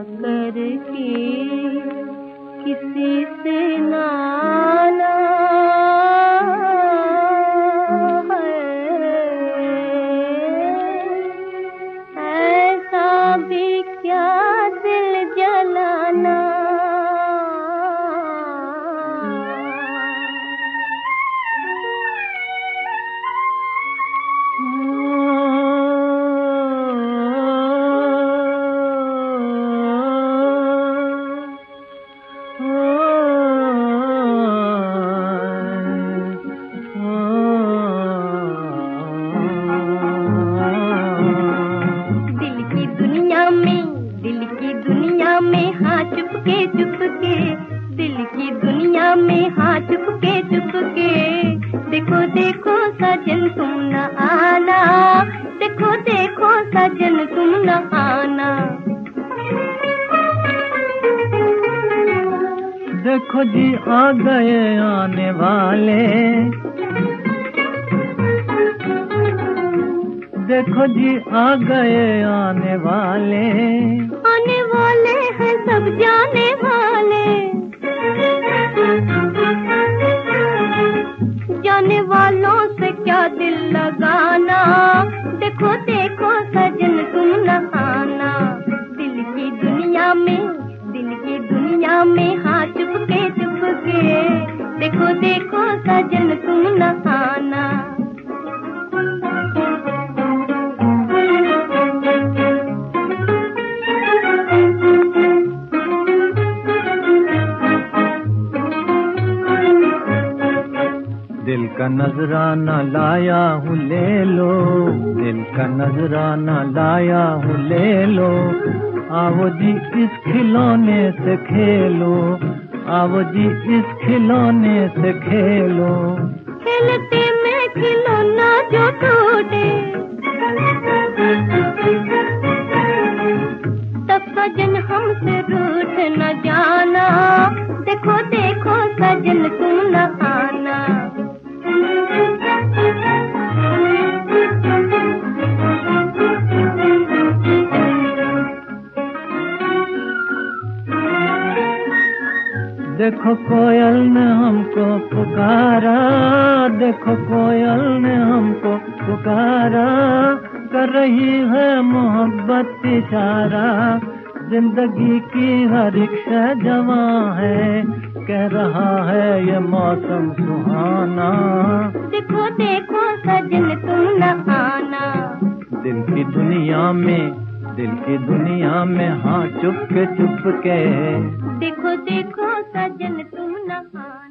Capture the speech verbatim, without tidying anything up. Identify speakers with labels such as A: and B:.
A: करके किसी से नाना है, ऐसा भी क्या दिल जलाना। चुपके चुपके दिल की दुनिया में, हाँ चुपके चुपके देखो देखो सजन तुम न आना, देखो देखो सजन तुम न आना।
B: देखो जी आ गए आने वाले, देखो जी आ गए आने वाले,
A: आने वाले हैं सब जाने वाले, जाने वालों से क्या दिल लगाना। देखो देखो सजन तुम न आना, दिल की दुनिया में, दिल की दुनिया में, हाँ चुपके चुपके देखो देखो सजन तुम न आना।
B: दिल का नजराना लाया हूँ ले लो, दिल का नजराना लाया हूँ ले लो, आओ जी इस खिलौने से खेलो, आओ जी इस खिलौने से खेलो।
A: खेलते में खिलौना जो टूटे, तब सजन हमसे रूठ न जाना, देखो देखो सजन तुम न आना।
B: देखो कोयल ने हमको पुकारा, देखो कोयल ने हमको पुकारा, कर रही है मोहब्बत इशारा, जिंदगी की हर एक शय जवां है, कह रहा है ये मौसम सुहाना।
A: देखो देखो सजन तुम न आना,
B: दिल की दुनिया में, दिल की दुनिया में, हाँ चुपके चुपके
A: देखो देखो सजन तुम न आना।